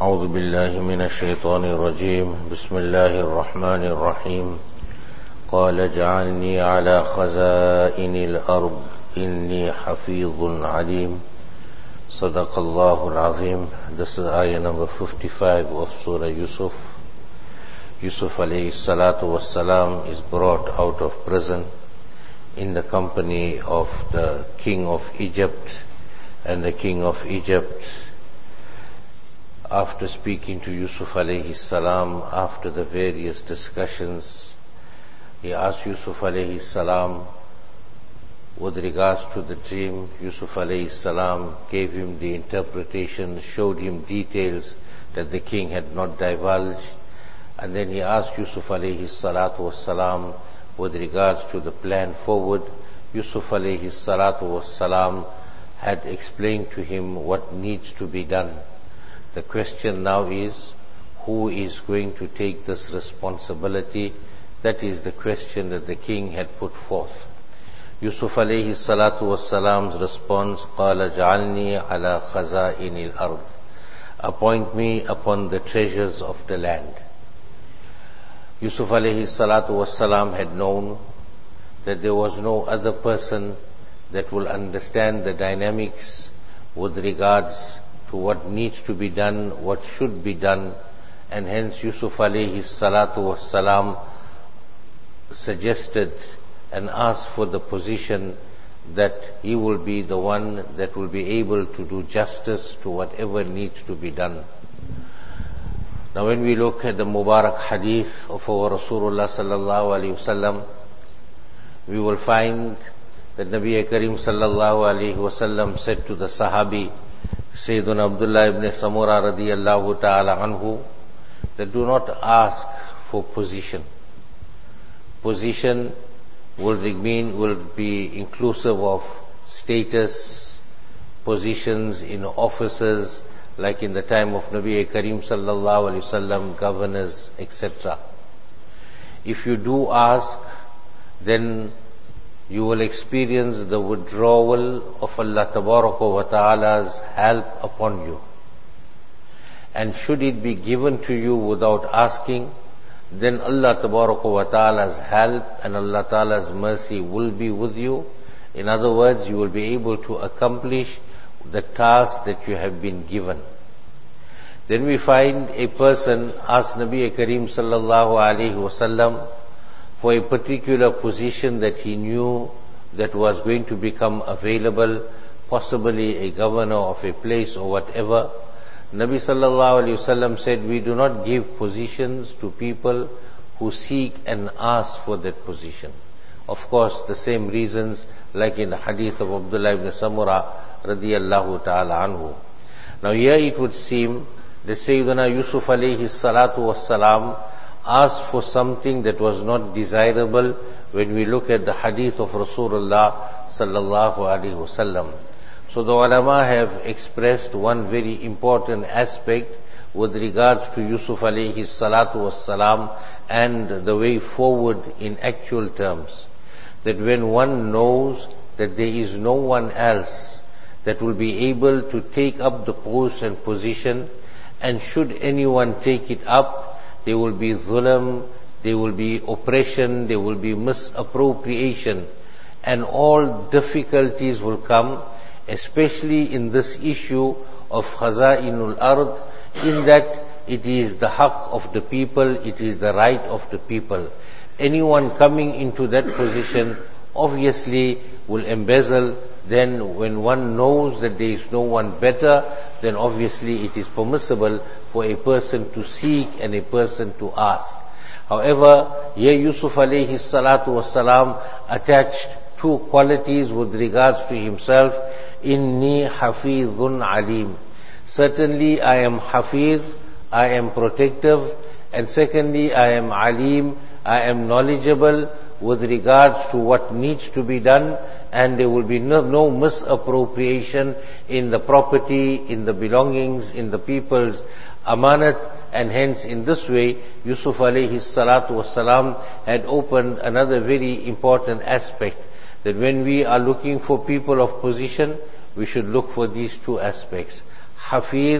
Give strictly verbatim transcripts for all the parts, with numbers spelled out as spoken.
أعوذ بالله من الشيطان الرجيم بسم الله الرحمن الرحيم قال اجعلني على خزائن الأرض إني حفيظ عليم صدق الله العظيم. This is ayah number fifty-five of Surah Yusuf. Yusuf alayhi salatu wassalam is brought out of prison in the company of the king of Egypt, and the king of Egypt, after speaking to Yusuf alayhi salam, after the various discussions, he asked Yusuf alayhi salam with regards to the dream. Yusuf alayhi salam gave him the interpretation, showed him details that the king had not divulged, and then he asked Yusuf alayhi salatu wassalam with regards to the plan forward. Yusuf alayhi salatu wassalam had explained to him what needs to be done. The question now is, who is going to take this responsibility? That is the question that the king had put forth. Yusuf alayhi salatu wassalam's response, قَالَ جَعَلْنِي عَلَى خَزَائِنِ الْأَرْضِ, appoint me upon the treasures of the land. Yusuf alayhi salatu wassalam had known that there was no other person that will understand the dynamics with regards to what needs to be done, what should be done, and hence Yusuf alayhi salatu wassalam suggested and asked for the position that he will be the one that will be able to do justice to whatever needs to be done. Now when we look at the Mubarak hadith of our Rasulullah sallallahu alayhi wasallam, we will find that Nabi Karim sallallahu alayhi wasallam said to the Sahabi Sayyiduna Abdullah ibn Samura radiyallahu ta'ala anhu, that do not ask for position. Position will mean, will be inclusive of status, positions in offices, like in the time of Nabi Karim sallallahu alayhi wasallam, governors, et cetera. If you do ask, then you will experience the withdrawal of Allah Tabaraka wa Ta'ala's help upon you. And should it be given to you without asking, then Allah Tabaraka wa Ta'ala's help and Allah Ta'ala's mercy will be with you. In other words, you will be able to accomplish the task that you have been given. Then we find a person asked Nabi Karim sallallahu alayhi wasallam for a particular position that he knew that was going to become available, possibly a governor of a place or whatever. Nabi sallallahu alayhi wasallam said, we do not give positions to people who seek and ask for that position. Of course, the same reasons like in the hadith of Abdullah ibn Samura radiyallahu ta'ala anhu. Now here it would seem that Sayyidina Yusuf alayhi salatu wassalam asked for something that was not desirable when we look at the hadith of Rasulullah sallallahu alaihi wasallam. So the ulama have expressed one very important aspect with regards to Yusuf alayhi salatu wassalam and the way forward in actual terms. That when one knows that there is no one else that will be able to take up the post and position, and should anyone take it up, there will be zulm, there will be oppression, there will be misappropriation, and all difficulties will come, especially in this issue of khaza'inul ard, in that it is the haqq of the people, it is the right of the people. Anyone coming into that position obviously will embezzle. Then when one knows that there is no one better, then obviously it is permissible for a person to seek and a person to ask. However, here Yusuf alayhi salatu wassalam attached two qualities with regards to himself. Inni hafizun alim. Certainly I am hafiz, I am protective, and secondly I am alim, I am knowledgeable with regards to what needs to be done, and there will be no, no misappropriation in the property, in the belongings, in the people's amanat. And hence in this way Yusuf alayhi salatu wassalam had opened another very important aspect, that when we are looking for people of position, we should look for these two aspects. Hafiz,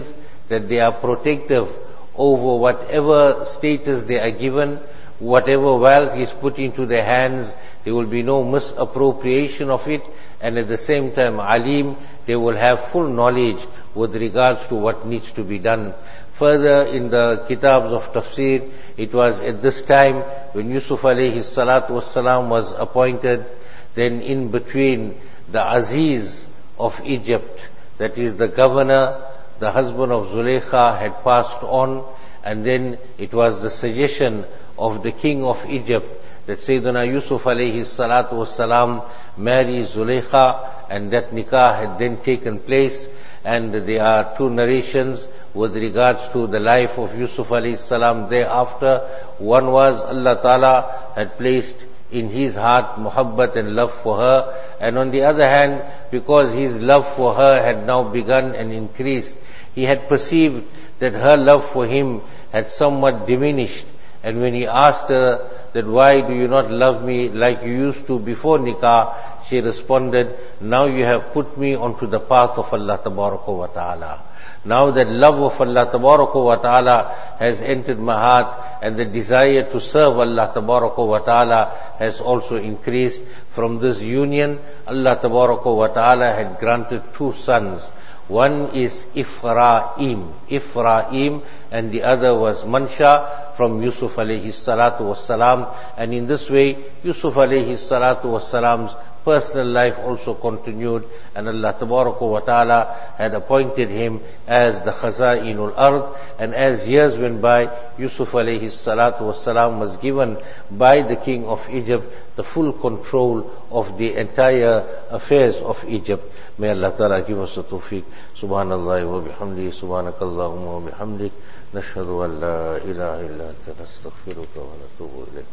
that they are protective over whatever status they are given, whatever wealth is put into their hands, there will be no misappropriation of it, and at the same time, alim, they will have full knowledge with regards to what needs to be done. Further, in the kitabs of tafsir, it was at this time when Yusuf alayhi salatu wassalam was appointed, then in between the Aziz of Egypt, that is the governor, the husband of Zulaykha had passed on, and then it was the suggestion of the king of Egypt that Sayyidina Yusuf alayhi salatu wassalam marry Zulaykha, and that nikah had then taken place. And there are two narrations with regards to the life of Yusuf alayhi salam thereafter. One was Allah Ta'ala had placed in his heart muhabbat and love for her, and on the other hand, because his love for her had now begun and increased, he had perceived that her love for him had somewhat diminished. And when he asked her that why do you not love me like you used to before nikah, she responded, now you have put me onto the path of Allah Tabaraka wa Ta'ala. Now that love of Allah Tabaraka wa Ta'ala has entered my heart, and the desire to serve Allah Tabaraka wa Ta'ala has also increased. From this union, Allah Tabaraka wa Ta'ala had granted two sons. One is Ifra'im, Ifra'im, and the other was Mansha from Yusuf alayhi salatu wassalam. And in this way, Yusuf alayhi salatu wassalam's personal life also continued, and Allah Tabaraka wa Ta'ala had appointed him as the Khaza'inul Ard. And as years went by, Yusuf alayhi salatu wassalam was given by the king of Egypt the full control of the entire affairs of Egypt. May Allah Ta'ala give us the tawfiq. Subhanallah wa bihamdihi, subhanakallahumma wa bihamdik, nashhadu an la ilaha illa anta nastaghfiruka wa natubu ilayk.